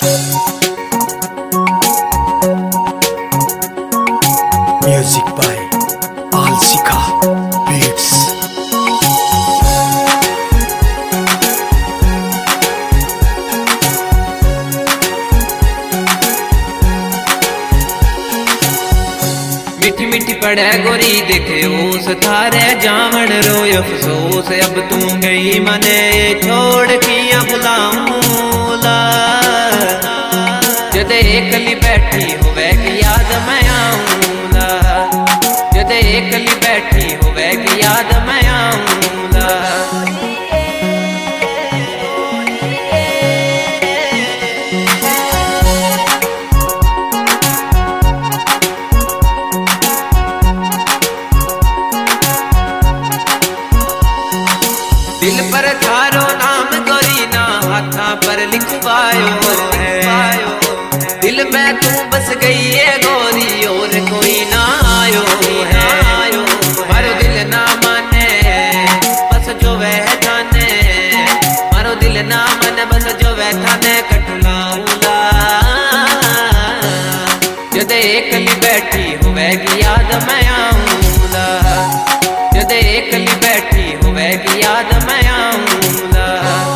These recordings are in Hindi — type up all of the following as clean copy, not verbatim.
Music by Alsika Beats। मीठी मीठी पड़े गोरी देखे ओस थारे जावण रोय अफसोस। अब तू गई मने छोड़ किया बुलाऊंला। जदे एकली बैठी होवे कि याद मैं आऊंला। जदे एकली बैठी होवे कि याद मैं आऊंला। दिल पर थारो नाम गोरी ना हाथा पर लिखवायो है। दिल में तू बस गई है गोरी और कोई ना आयो है। मारो दिल ना माने बस जो वह थाने। मारो दिल ना माने बस जो वह थाने कटलाऊला। जदे एकली बैठी हुए कि याद मैं आऊंला। जदे एकली बैठी हुए कि याद मैं आऊंला।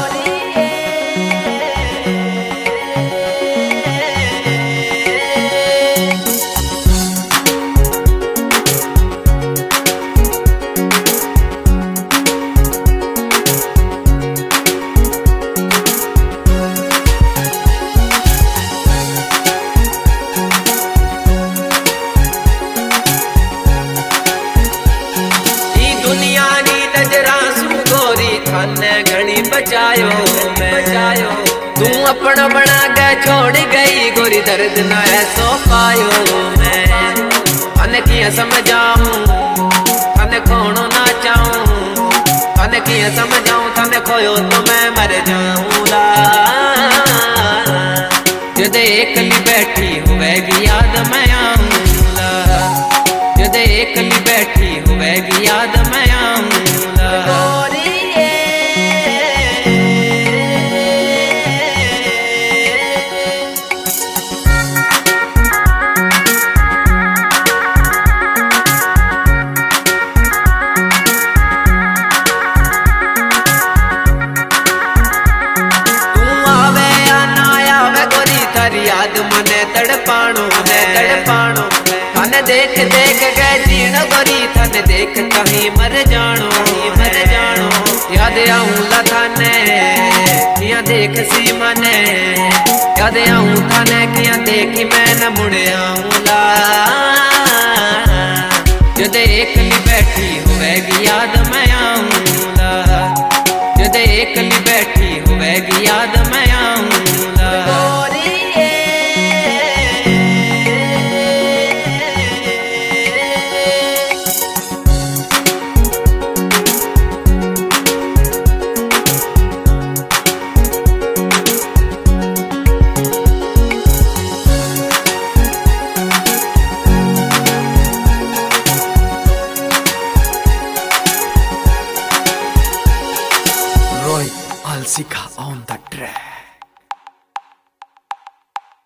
थाने घणी बचायो मैं। तू अपना बना के छोड़ गई गोरी दर्द ना ऐसो पायो मैं। थाने किया समझाऊं थाने खोनो ना चाहूं। थाने किया समझाऊं थाने खोयो तो मैं मर जाऊंगा। जदे एकली बैठी हुए कि याद मैं आऊंगा। जदे एकली बैठी हुए कि याद मैं आऊंगा। याद मने तड़पाणो है तड़पाणो। थाने देख देख के जीण गोरी थाने देख कहीं मर जानो मर जानो। याद आऊंला थाने किया देख सी मने। याद आऊं थाने किया देखी मैं न मुड़ आऊंला। जदे एकली बैठी हुए कि याद मैं